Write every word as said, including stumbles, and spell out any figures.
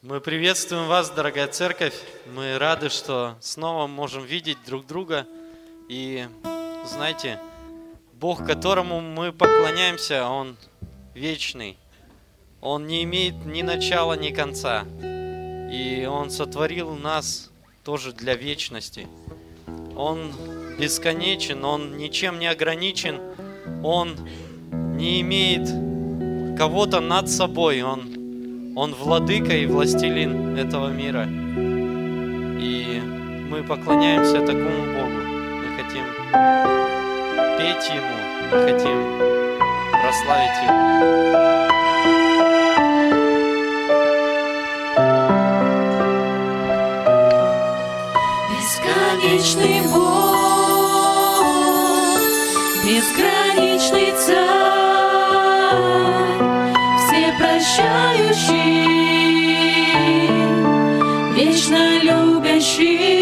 Мы приветствуем вас, дорогая церковь. Мы рады, что снова можем видеть друг друга. И знаете, Бог, которому мы поклоняемся, Он вечный. Он не имеет ни начала, ни конца. И Он сотворил нас тоже для вечности. Он бесконечен, Он ничем не ограничен. Он не имеет кого-то над собой. Он Он владыка и властелин этого мира. И мы поклоняемся такому Богу. Мы хотим петь Ему, мы хотим прославить Его. Бесконечный Бог, безграничный Царь, всепрощающий, вечно любящий.